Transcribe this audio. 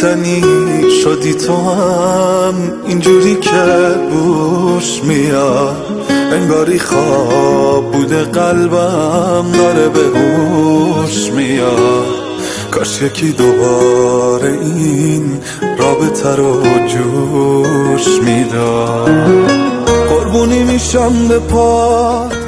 گفتنی شدی تو هم اینجوری که بوش میاد، انگاری خواب بوده قلبم داره به هوش میاد. کاش یکی دوباره این رابطه رو جوش میداد. قربونی میشم به پات